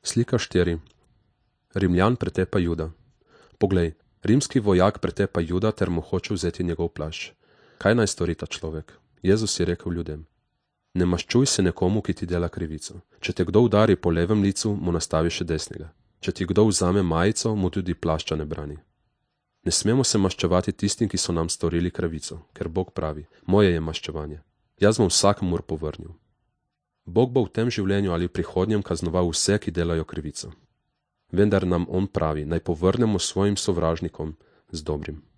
Slika 4. Rimljan pretepa Juda. Poglej, rimski vojak pretepa Juda ter mu hoče vzeti njegov plašč. Kaj naj stori ta človek? Jezus je rekel ljudem: ne maščuj se nekomu, ki ti dela krivico. Če te kdo udari po levem licu, mu nastavi še desnega. Če ti kdo vzame majico, mu tudi plašča ne brani. Ne smemo se maščevati tistim, ki so nam storili krivico, ker Bog pravi: moje je maščevanje. Jaz bom vsakomur povrnil. Bog bo v tem življenju ali v prihodnjem kaznoval vse, ki delajo krivico. Vendar nam on pravi, naj povrnemo svojim sovražnikom z dobrim.